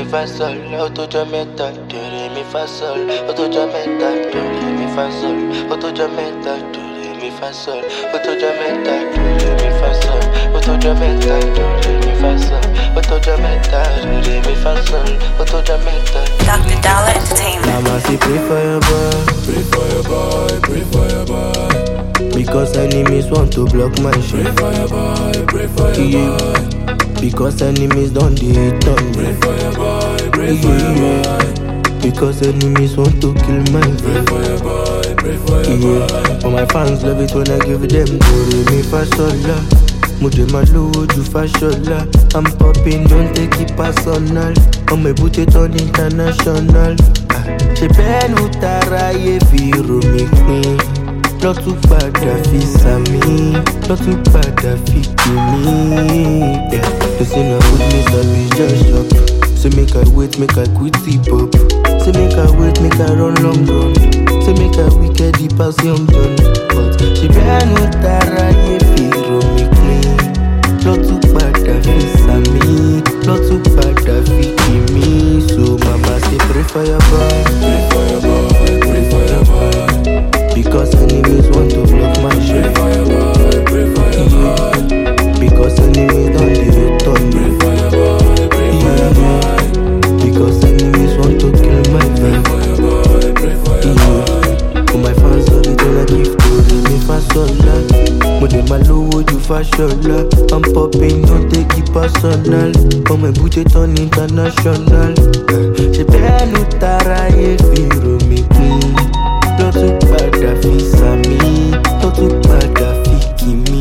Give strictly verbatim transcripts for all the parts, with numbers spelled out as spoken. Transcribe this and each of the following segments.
mi fa sol, ó tó jọ́ mẹ́ta, do re mi fa sol, ó tó jọ́ mẹ́ta, do re mi fa sol, ó tó jọ́ mẹ́ta, do re mi fa sol, ó tó jọ́ mẹ́ta, do re mi fa sol, ó tó jọ́ mẹ́ta, do re mi fa sol, ó tó jọ́ mẹ́ta, do re mi fa sol, ó tó jọ́ mẹ́ta. Doctor Dollar Entertainment. Mama say pray for your boy, Pray for your boy, pray for your boy. because enemies want to block my shit. Pray for your boy, pray for your Yeah. boy. Because enemies don't hate on me. Pray for your boy, pray for your boy. Because enemies want to kill my Pray vibe. for your boy, pray for your Yeah, boy. but my fans love it when I give them do re mi fa sol la. Mo de ma lowo ju fashola. I'm popping, don't take it personal. I'ma put it on international. Ah, ṣe bẹ́ẹ̀ ló taraye fi rò mí pin. Lọ́tún padà fi sàmì, lọ́tún padà fi kì mí. Yeah, they say na good me sabi just chop. Say make I wait, make I quit hip hop. Say make I wait, make I run long run. Say make I wicked the pass young John. But she bẹ́ẹ̀ ló taraye fi rò mí pin. Lọ́tún padà fi sàmì, lọ́tún padà fi kì mí. So mama say pray for your boy, Pray for your boy, pray for your boy. because enemies want to block my Pray shit. for your boy, pray for your boy. Because enemies don't hate on Pray me. for your boy, pray for your boy. Because enemies want to kill my Pray vibe. for your boy, pray for your boy. For my fans love it when I give to re mi fa sol la. Mo de ma lowo ju fashola. I'm popping, don't take it personal. I'ma put it on international. Ṣé bẹ́ẹ̀ ló taraye fi rò mí pin. Lọ́tún padà fi sàmì, lọ́tún padà fi kì mí.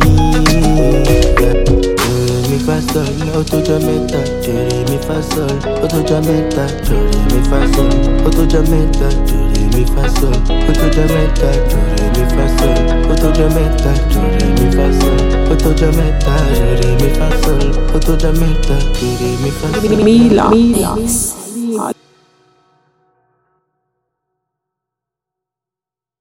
Mi fa sol, ó tó jọ́ mẹ́ta, jọ̀rẹ́ mi fa sol, ó tó jọ́ mẹ́ta, jọ̀rẹ́ mi fa sol, ó tó jọ́ mẹ́ta, jọ̀rẹ́ mi fa sol, ó tó jọ́ mẹ́ta, jọ̀rẹ́ mi fa sol, ó tó jọ́ mẹ́ta, jọ̀rẹ́ mi fa sol, ó tó jọ́ mẹ́ta, jọ̀rẹ́ mi fa sol, ó tó jọ́ mẹ́ta, jọ̀rẹ́ mi fa sol. Mila. Mila.